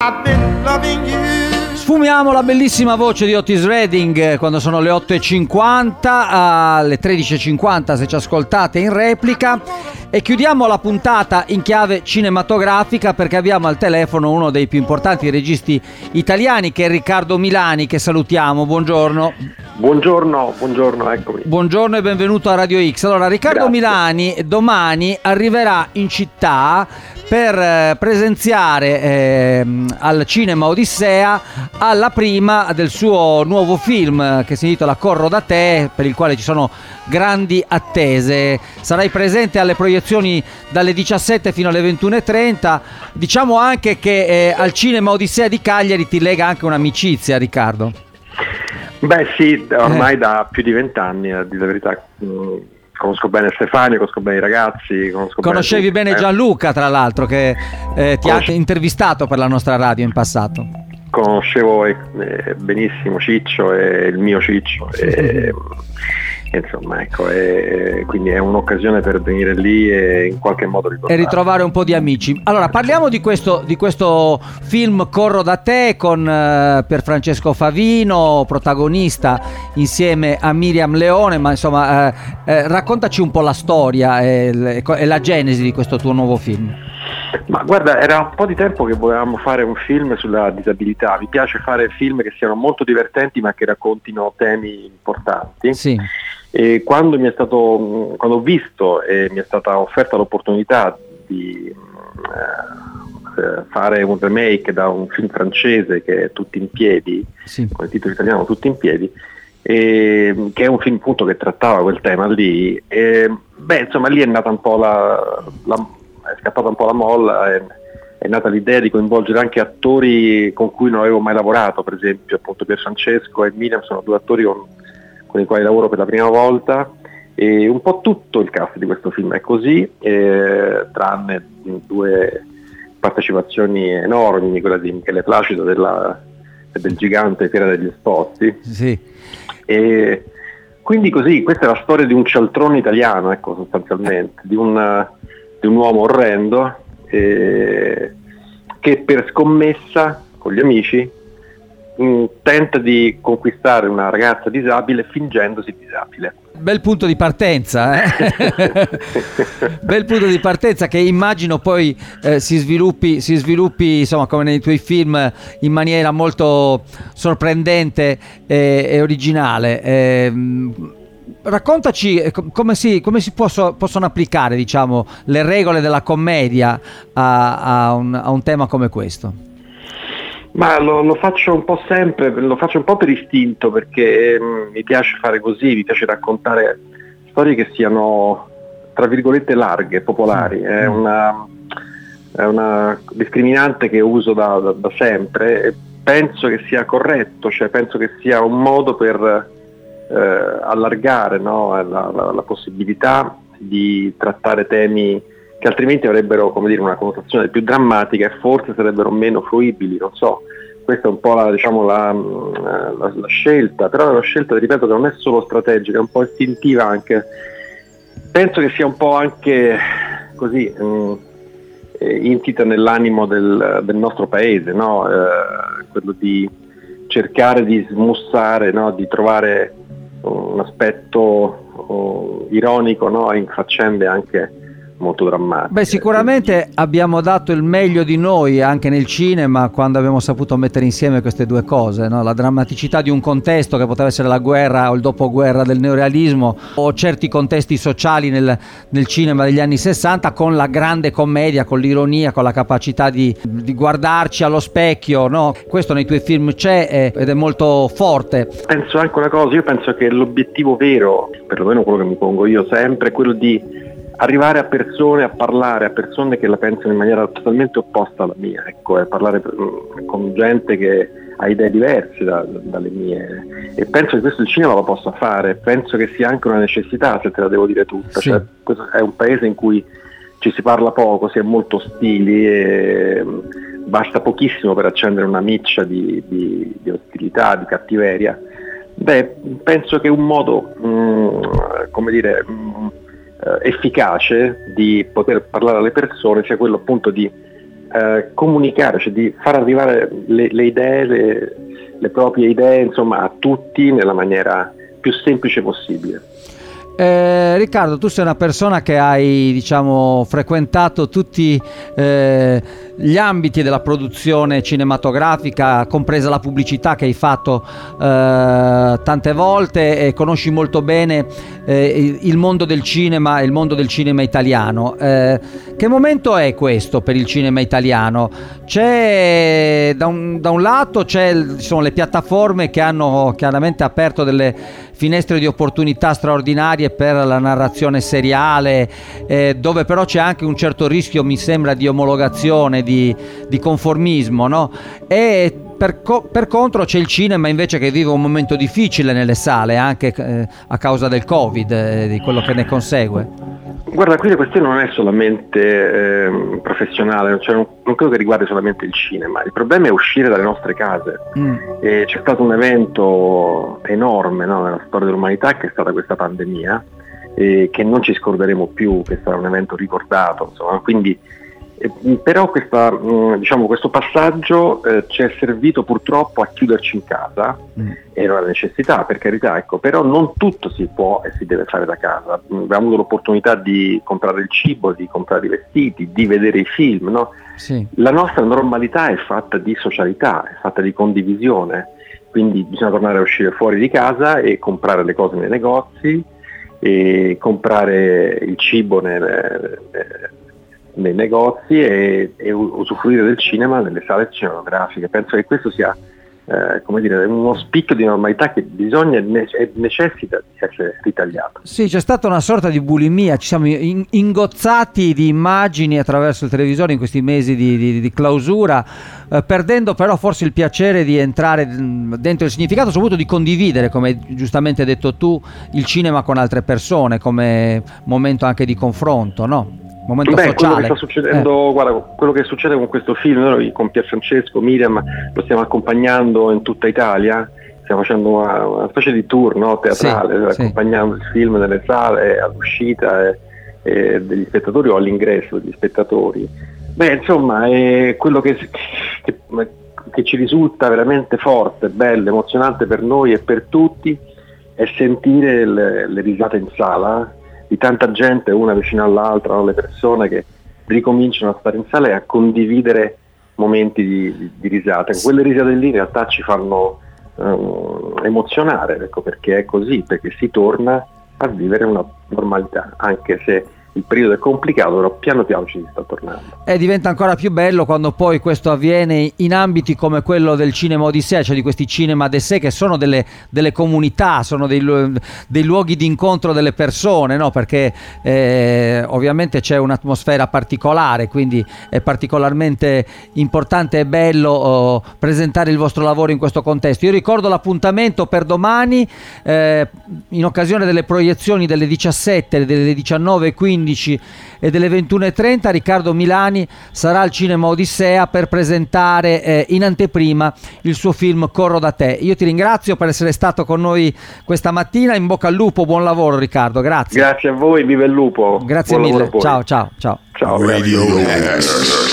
I've been loving you. Sfumiamo la bellissima voce di Otis Redding quando sono le 8.50, alle 13.50 se ci ascoltate in replica, e chiudiamo la puntata in chiave cinematografica perché abbiamo al telefono uno dei più importanti registi italiani, che è Riccardo Milani, che salutiamo. Buongiorno. Buongiorno, eccomi. Buongiorno e benvenuto a Radio X. Allora, Riccardo Grazie. Milani domani arriverà in città per presenziare al Cinema Odissea alla prima del suo nuovo film che si intitola Corro da te, per il quale ci sono grandi attese. Sarai presente alle proiezioni dalle 17 fino alle 21.30. Diciamo anche che al Cinema Odissea di Cagliari ti lega anche un'amicizia, Riccardo. Beh sì, ormai da più di 20 anni, a dire la verità. Conosco bene Stefano, conosco bene i ragazzi. Conoscevi bene Gianluca, tra l'altro, che ti ha intervistato per la nostra radio in passato. Conoscevo benissimo Ciccio e il mio Ciccio, insomma, ecco, quindi è un'occasione per venire lì e in qualche modo e ritrovare un po' di amici. Allora, parliamo di questo film Corro da te con Pierfrancesco Favino, protagonista insieme a Miriam Leone, ma insomma raccontaci un po' la storia e la genesi di questo tuo nuovo film. Ma guarda, era un po' di tempo che volevamo fare un film sulla disabilità. Mi piace fare film che siano molto divertenti ma che raccontino temi importanti. Sì. E quando ho visto e mi è stata offerta l'opportunità di fare un remake da un film francese che è Tutti in piedi, sì, con il titolo italiano Tutti in piedi, che è un film appunto che trattava quel tema lì, insomma lì è nata un po' è scappata un po' la molla, è nata l'idea di coinvolgere anche attori con cui non avevo mai lavorato, per esempio appunto Pierfrancesco e Miriam sono due attori con i quali lavoro per la prima volta, e un po' tutto il cast di questo film è così, tranne due partecipazioni enormi, quella di Michele Placido del gigante Fiera degli Esposti. Sì. E quindi così, questa è la storia di un cialtrone italiano, ecco, sostanzialmente, di un uomo orrendo che per scommessa con gli amici tenta di conquistare una ragazza disabile fingendosi disabile. Bel punto di partenza, Bel punto di partenza, che immagino poi si sviluppi insomma come nei tuoi film in maniera molto sorprendente e originale. Raccontaci come si possono applicare, diciamo, le regole della commedia a un tema come questo. Ma lo faccio un po' sempre, lo faccio un po' per istinto, perché mi piace fare così, mi piace raccontare storie che siano, tra virgolette, larghe, popolari. È una discriminante che uso da sempre e penso che sia corretto, cioè penso che sia un modo per allargare, no, la possibilità di trattare temi che altrimenti avrebbero, come dire, una connotazione più drammatica e forse sarebbero meno fruibili, non so. Questa è un po' la scelta, però è una scelta, ripeto, che non è solo strategica, è un po' istintiva anche. Penso che sia un po' anche così insita nell'animo del nostro paese, no? Quello di cercare di smussare, no? Di trovare un aspetto ironico, no? In faccende anche molto drammatiche. Beh, sicuramente abbiamo dato il meglio di noi anche nel cinema quando abbiamo saputo mettere insieme queste due cose, no? La drammaticità di un contesto che poteva essere la guerra o il dopoguerra del neorealismo o certi contesti sociali nel cinema degli anni 60, con la grande commedia, con l'ironia, con la capacità di guardarci allo specchio, no? Questo nei tuoi film c'è ed è molto forte. Penso anche una cosa, io penso che l'obiettivo vero, perlomeno quello che mi pongo io sempre, è quello di arrivare a persone, a parlare a persone che la pensano in maniera totalmente opposta alla mia, ecco, parlare con gente che ha idee diverse dalle mie, e penso che questo il cinema lo possa fare, penso che sia anche una necessità, se te la devo dire tutta. Sì. Cioè, questo è un paese in cui ci si parla poco, si è molto ostili e basta pochissimo per accendere una miccia di ostilità, di cattiveria. Beh, penso che un modo, come dire, efficace di poter parlare alle persone sia quello appunto di comunicare, cioè di far arrivare le idee, le proprie idee, insomma, a tutti nella maniera più semplice possibile. Riccardo, tu sei una persona che hai, diciamo, frequentato tutti gli ambiti della produzione cinematografica, compresa la pubblicità che hai fatto tante volte, e conosci molto bene il mondo del cinema e il mondo del cinema italiano. Che momento è questo per il cinema italiano? C'è da un lato ci sono le piattaforme che hanno chiaramente aperto delle finestre di opportunità straordinarie per la narrazione seriale, dove però c'è anche un certo rischio, mi sembra, di omologazione, di conformismo, no? E per contro c'è il cinema invece che vive un momento difficile nelle sale, anche a causa del Covid, di quello che ne consegue. Guarda, qui la questione non è solamente professionale, cioè non credo che riguardi solamente il cinema. Il problema è uscire dalle nostre case. C'è stato un evento enorme, no, nella storia dell'umanità, che è stata questa pandemia, che non ci scorderemo più, che sarà un evento ricordato, insomma. Quindi, però questo passaggio ci è servito purtroppo a chiuderci in casa. Era una necessità, per carità, ecco, però non tutto si può e si deve fare da casa. Abbiamo avuto l'opportunità di comprare il cibo, di comprare i vestiti, di vedere i film, no? Sì. La nostra normalità è fatta di socialità, è fatta di condivisione, quindi bisogna tornare a uscire fuori di casa e comprare le cose nei negozi, e comprare il cibo nei negozi e usufruire del cinema nelle sale cinematografiche. Penso che questo sia uno spicchio di normalità che bisogna e necessita di essere ritagliato. Sì, c'è stata una sorta di bulimia, ci siamo ingozzati di immagini attraverso il televisore in questi mesi di clausura, perdendo però forse il piacere di entrare dentro il significato, soprattutto di condividere, come giustamente hai detto tu, il cinema con altre persone come momento anche di confronto, no? Momento sociale. Quello che sta succedendo, guarda, quello che succede con questo film, noi con Pierfrancesco, Miriam, lo stiamo accompagnando in tutta Italia, stiamo facendo una specie di tour, no, teatrale, accompagnando il film nelle sale, all'uscita degli spettatori o all'ingresso degli spettatori. Insomma, è quello che ci risulta veramente forte, bello, emozionante per noi e per tutti, è sentire le risate in sala di tanta gente, una vicino all'altra, no? Le persone che ricominciano a stare in sala e a condividere momenti di risata. Quelle risate lì in realtà ci fanno emozionare, ecco, perché è così, perché si torna a vivere una normalità, anche se il periodo è complicato, però piano piano ci sta tornando. E diventa ancora più bello quando poi questo avviene in ambiti come quello del Cinema Odissea, cioè di questi cinema d'essè che sono delle comunità, sono dei luoghi di incontro delle persone, no? Perché ovviamente c'è un'atmosfera particolare, quindi è particolarmente importante e bello presentare il vostro lavoro in questo contesto. Io ricordo l'appuntamento per domani, in occasione delle proiezioni delle 17, delle 19:15 e delle 21:30. Riccardo Milani sarà al Cinema Odissea per presentare in anteprima il suo film Corro da te. Io ti ringrazio per essere stato con noi questa mattina, in bocca al lupo, buon lavoro Riccardo, grazie. Grazie a voi, viva il lupo. Grazie mille, ciao. Ciao. Radio X.